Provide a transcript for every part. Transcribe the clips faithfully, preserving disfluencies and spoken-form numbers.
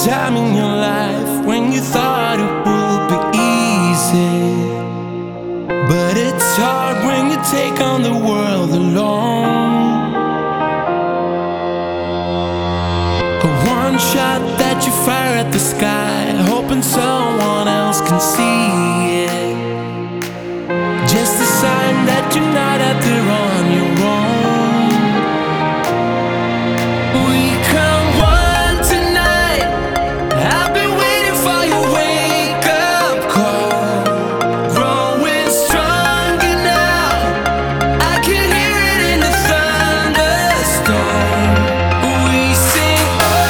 time in your life when you thought it would be easy, but it's hard when you take on the world alone. A one shot that you fire at the sky, hoping someone else can see it. Just a sign that you're not out there on your own. We come one tonight. I've been waiting for your wake up call. Growing stronger now. I can hear it in the thunderstorm. We sing,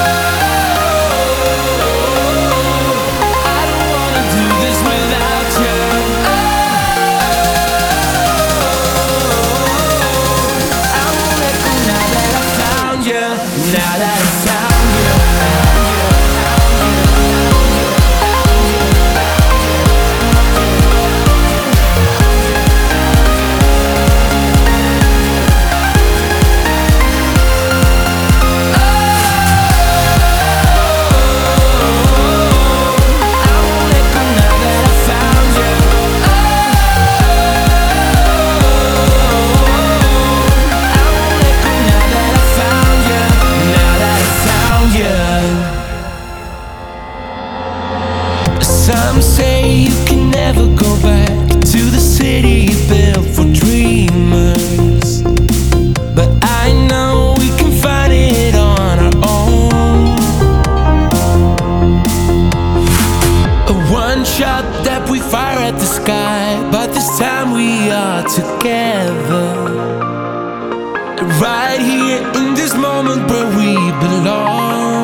oh, I don't wanna do this without you. Now that I found you, some say you can never go back to the city built for dreamers, but I know we can find it on our own. A one shot that we fire at the sky, but this time we are together, right here in this moment where we belong.